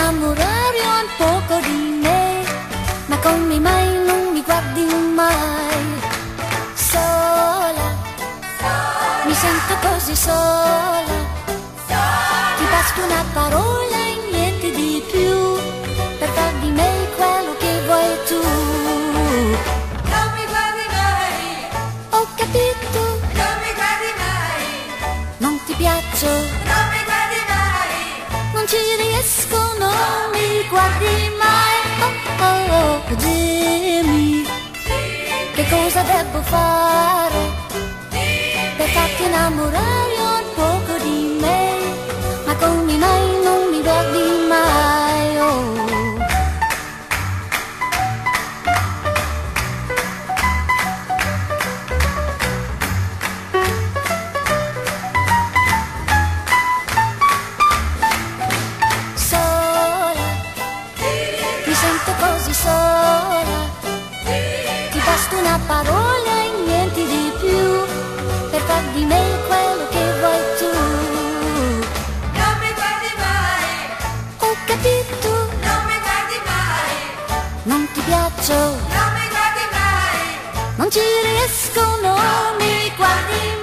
innamorare un poco di me, ma come mai non mi guardi mai? Sola, mi sento così sola, ti basta una parola e niente di più, per far di me quello che vuoi tu. Non mi guardi mai, Ho capito, non mi guardi mai, non ti piaccio, non mi guardi mai, non ci riesco, non mi guardi mai. Oh oh oh, dimmi, che cosa devo fare per farti innamorare un poco di me, ma come mai non mi guardi mai? Oh. Sola, mi sento così sola, ti basta una parola e niente di più, per far di me quello che vuoi tu. non mi guardi mai, Ho capito, non mi guardi mai, non ti piaccio, non mi guardi mai, non ci riesco, non mi guardi